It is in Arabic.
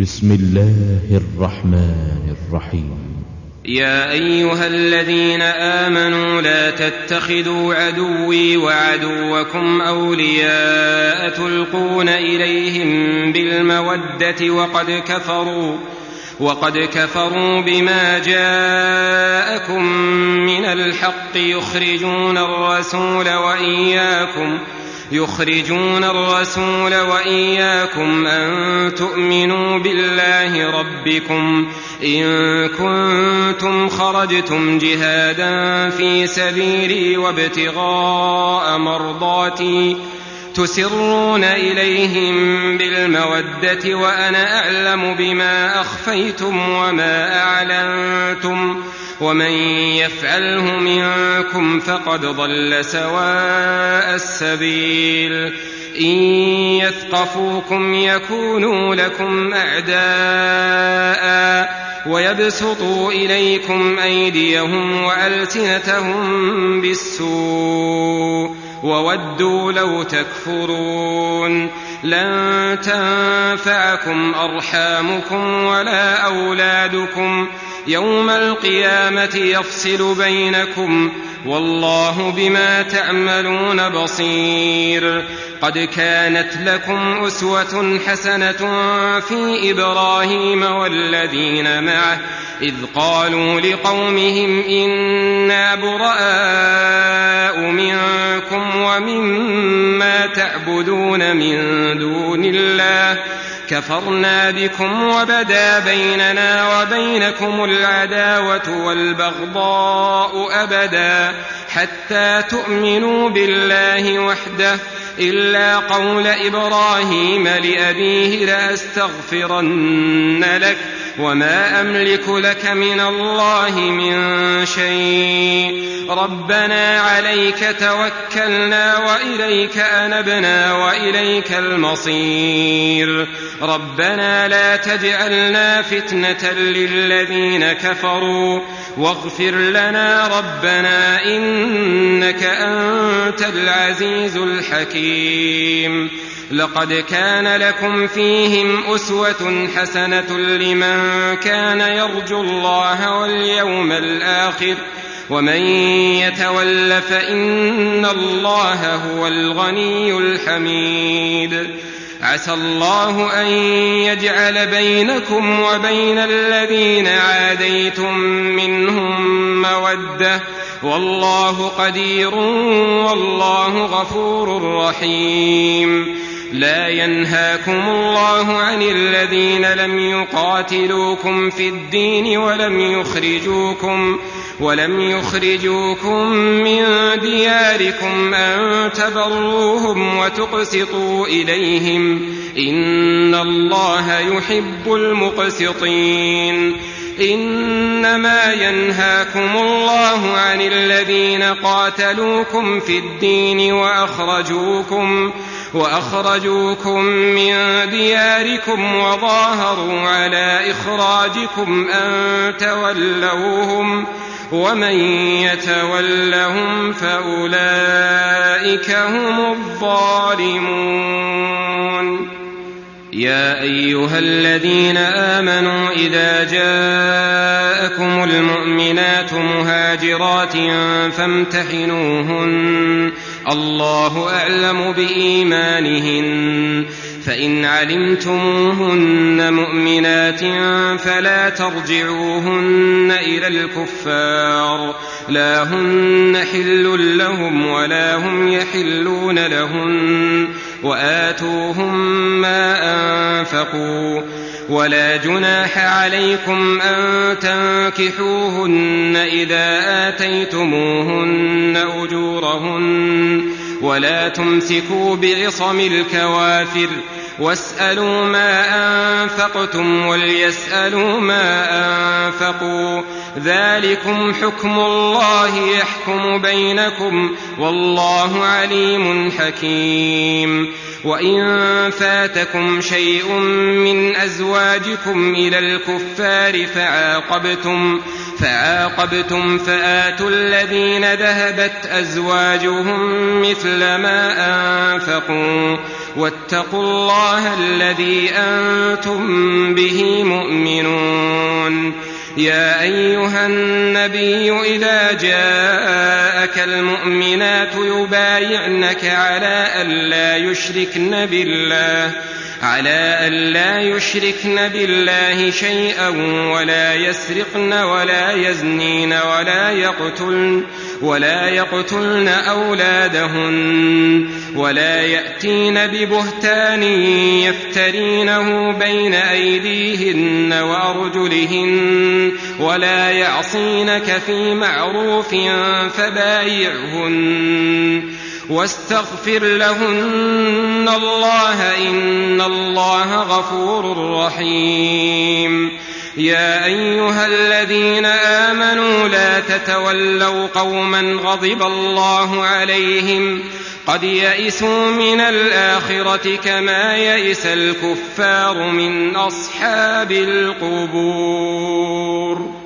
بسم الله الرحمن الرحيم. يا أيها الذين آمنوا لا تتخذوا عدوي وعدوكم أولياء تلقون إليهم بالمودة وقد كفروا بما جاءكم من الحق يخرجون الرسول وإياكم أن تؤمنوا بالله ربكم إن كنتم خرجتم جهادا في سبيلي وابتغاء مرضاتي تسرون إليهم بالمودة وأنا أعلم بما أخفيتم وما أعلنتم ومن يفعله منكم فقد ضل سواء السبيل إن يثقفوكم يكونوا لكم أعداء ويبسطوا إليكم أيديهم وألسنتهم بالسوء وودوا لو تكفرون لن تنفعكم أرحامكم ولا أولادكم يوم القيامة يفصل بينكم والله بما تعملون بصير. قد كانت لكم أسوة حسنة في إبراهيم والذين معه إذ قالوا لقومهم إنا براء منكم ومما تعبدون من دون الله كفرنا بكم وبدا بيننا وبينكم العداوة والبغضاء أبدا حتى تؤمنوا بالله وحده إلا قول إبراهيم لأبيه لأستغفرن لك وما أملك لك من الله من شيء ربنا عليك توكلنا وإليك أنبنا وإليك المصير ربنا لا تجعلنا فتنة للذين كفروا واغفر لنا ربنا إنك أنت العزيز الحكيم. لقد كان لكم فيهم أسوة حسنة لمن كان يرجو الله واليوم الآخر ومن يتول فإن الله هو الغني الحميد. عسى الله أن يجعل بينكم وبين الذين عاديتم منهم مودة والله قدير والله غفور رحيم. لا ينهاكم الله عن الذين لم يقاتلوكم في الدين ولم يخرجوكم من دياركم أن تبروهم وتقسطوا إليهم إن الله يحب المقسطين. إنما ينهاكم الله عن الذين قاتلوكم في الدين وأخرجوكم من دياركم وظاهروا على إخراجكم أن تولوهم ومن يتولهم فأولئك هم الظالمون. يا أيها الذين آمنوا إذا جاءكم المؤمنات مهاجرات فامتحنوهن الله أعلم بإيمانهن فإن علمتموهن مؤمنات فلا ترجعوهن إلى الكفار لا هن حل لهم ولا هم يحلون لهن وآتوهم ما أنفقوا ولا جناح عليكم أن تنكحوهن إذا آتيتموهن أجورهن ولا تمسكوا بعصم الكوافر واسألوا ما أنفقتم وليسألوا ما أنفقوا ذلكم حكم الله يحكم بينكم والله عليم حكيم. وإن فاتكم شيء من أزواجكم إلى الكفار فعاقبتم فآتوا الذين ذهبت أزواجهم مثل ما أنفقوا واتقوا الله الذي أنتم به مؤمنون. يا أيها النبي إذا جاءك المؤمنات يبايعنك على ألا يشركن بالله شيئا ولا يسرقن ولا يزنين ولا يقتلن أولادهن ولا يأتين ببهتان يفترينه بين أيديهن وأرجلهن ولا يعصينك في معروف فبايعهن واستغفر لهن الله إن الله غفور رحيم. يا أيها الذين آمنوا لا تتولوا قوما غضب الله عليهم قد يئسوا من الآخرة كما يئس الكفار من أصحاب القبور.